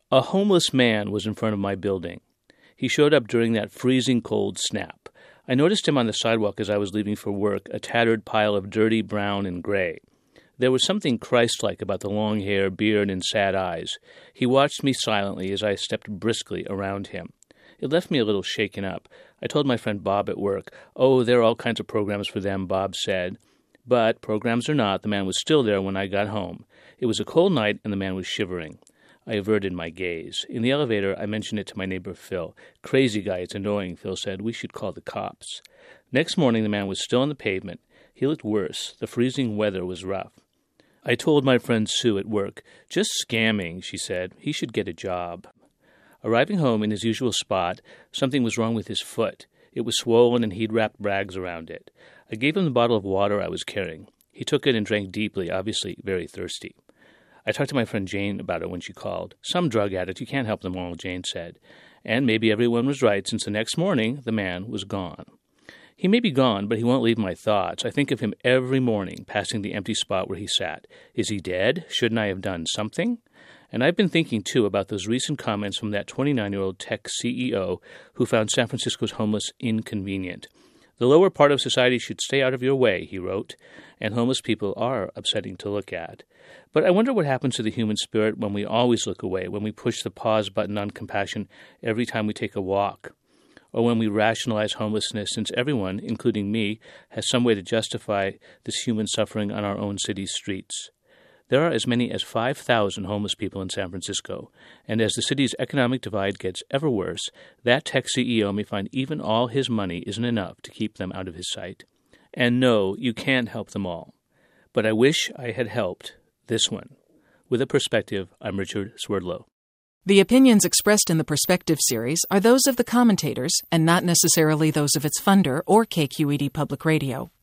A homeless man was in front of my building. He showed up during that freezing cold snap. I noticed him on the sidewalk as I was leaving for work, a tattered pile of dirty brown and gray. There was something Christ-like about the long hair, beard, and sad eyes. He watched me silently as I stepped briskly around him. It left me a little shaken up. I told my friend Bob at work, "Oh, there are all kinds of programs for them," Bob said. But, programs or not, the man was still there when I got home. It was a cold night, and the man was shivering. I averted my gaze. In the elevator, I mentioned it to my neighbor Phil. "Crazy guy, it's annoying," Phil said. "We should call the cops." Next morning, the man was still on the pavement. He looked worse. The freezing weather was rough. I told my friend Sue at work. "Just scamming," she said. "He should get a job." Arriving home in his usual spot, something was wrong with his foot. It was swollen, and he'd wrapped rags around it. I gave him the bottle of water I was carrying. He took it and drank deeply, obviously very thirsty. I talked to my friend Jane about it when she called. "Some drug addict, you can't help them all," Jane said. And maybe everyone was right, since the next morning the man was gone. He may be gone, but he won't leave my thoughts. I think of him every morning, passing the empty spot where he sat. Is he dead? Shouldn't I have done something? And I've been thinking, too, about those recent comments from that 29-year-old tech CEO who found San Francisco's homeless inconvenient. "The lower part of society should stay out of your way," he wrote, and homeless people are upsetting to look at. But I wonder what happens to the human spirit when we always look away, when we push the pause button on compassion every time we take a walk, or when we rationalize homelessness, since everyone, including me, has some way to justify this human suffering on our own city's streets. There are as many as 5,000 homeless people in San Francisco, and as the city's economic divide gets ever worse, that tech CEO may find even all his money isn't enough to keep them out of his sight. And no, you can't help them all. But I wish I had helped this one. With a Perspective, I'm Richard Swerdlow. The opinions expressed in the Perspective series are those of the commentators and not necessarily those of its funder or KQED Public Radio.